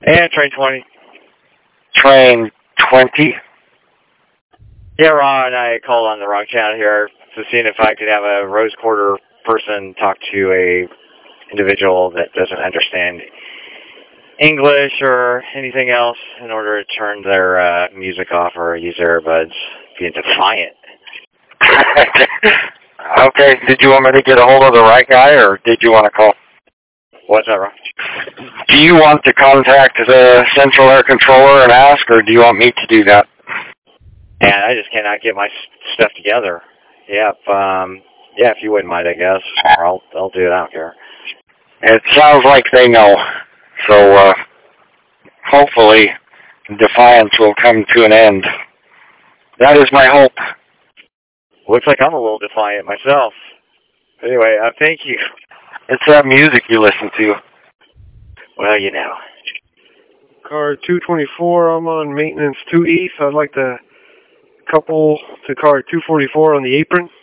And train 20. Train 20? Yeah, Ron, I called on the wrong channel here to see if I could have a Rose Quarter person talk to a individual that doesn't understand English or anything else in order to turn their music off or use their earbuds, being defiant. Okay, did you want me to get a hold of the right guy, or did you want to call? What's that, Ron? Do you want to contact the Central Air Controller and ask, or do you want me to do that? And I just cannot get my stuff together. Yep. If you wouldn't mind, I guess. Or I'll do it. I don't care. It sounds like they know. So, hopefully, defiance will come to an end. That is my hope. Looks like I'm a little defiant myself. Anyway, thank you. It's that music you listen to. Well, you know. Car 224, I'm on maintenance 2 East. I'd like to couple to car 244 on the apron.